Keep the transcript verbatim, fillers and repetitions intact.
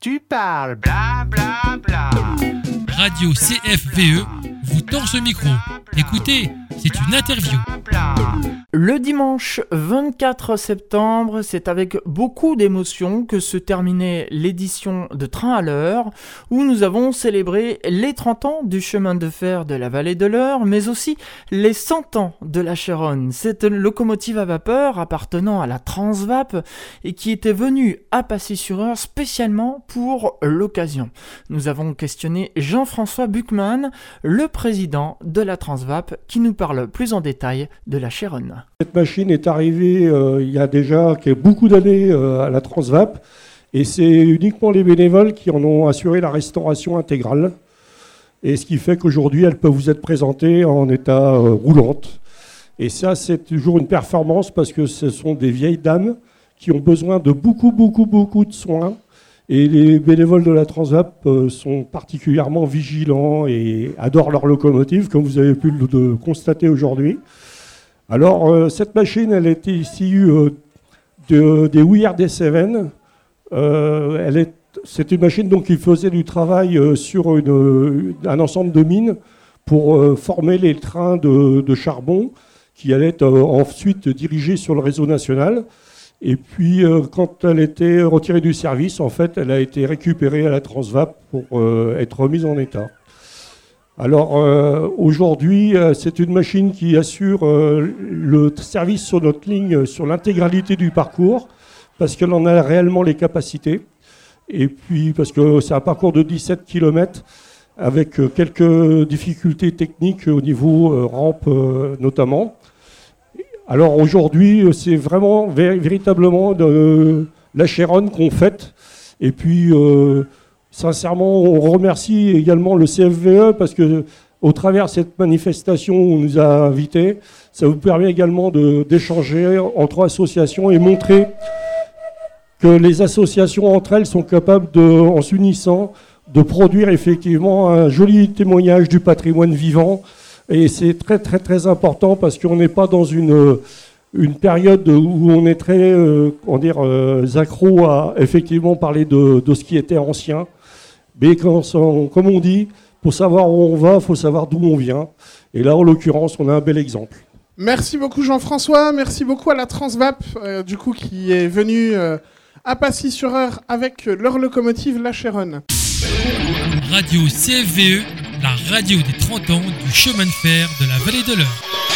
Tu parles, bla bla bla. Radio C F V E vous tend ce micro. Écoutez, c'est une interview. Le dimanche vingt-quatre septembre, c'est avec beaucoup d'émotion que se terminait l'édition de Train à l'heure, où nous avons célébré les trente ans du chemin de fer de la vallée de l'Eure, mais aussi les cent ans de la Chéronne, cette locomotive à vapeur appartenant à la Transvap et qui était venue à Pacy-sur-Eure spécialement pour l'occasion. Nous avons questionné Jean-François Buchmann, le président de la Transvap, qui nous parle plus en détail de la Chéronne. Cette machine est arrivée euh, il y a déjà beaucoup d'années euh, à la Transvap et c'est uniquement les bénévoles qui en ont assuré la restauration intégrale. Et ce qui fait qu'aujourd'hui, elle peut vous être présentée en état euh, roulante. Et ça, c'est toujours une performance parce que ce sont des vieilles dames qui ont besoin de beaucoup, beaucoup, beaucoup de soins. Et les bénévoles de la Transvap euh, sont particulièrement vigilants et adorent leur locomotive, comme vous avez pu le de constater aujourd'hui. Alors, euh, cette machine, elle était issue euh, de, des We Are D sept. Euh, elle est, c'est une machine donc, qui faisait du travail euh, sur une, un ensemble de mines pour euh, former les trains de, de charbon qui allaient être euh, ensuite dirigés sur le réseau national. Et puis, euh, quand elle était retirée du service, en fait, elle a été récupérée à la Transvap pour euh, être remise en état. Alors, euh, aujourd'hui, euh, c'est une machine qui assure euh, le service sur notre ligne, sur l'intégralité du parcours, parce qu'elle en a réellement les capacités. Et puis, parce que c'est un parcours de dix-sept kilomètres, avec euh, quelques difficultés techniques au niveau euh, rampe euh, notamment. Alors aujourd'hui, c'est vraiment vé- véritablement de la Chéronne qu'on fête. Et puis, euh, sincèrement, on remercie également le C F V E parce que, au travers de cette manifestation où on nous a invités, ça vous permet également de, d'échanger entre associations et montrer que les associations entre elles sont capables, de, en s'unissant, de produire effectivement un joli témoignage du patrimoine vivant. Et c'est très très très important parce qu'on n'est pas dans une, une période où on est très euh, on dire, euh, accro à effectivement parler de, de ce qui était ancien. Mais quand on, comme on dit, pour savoir où on va, il faut savoir d'où on vient. Et là, en l'occurrence, on a un bel exemple. Merci beaucoup Jean-François, merci beaucoup à la Transvap, euh, du coup, qui est venue euh, à Pacy-sur-Eure avec leur locomotive La Chéronne. Radio C F V E, la radio des trente ans du chemin de fer de la vallée de l'Eure.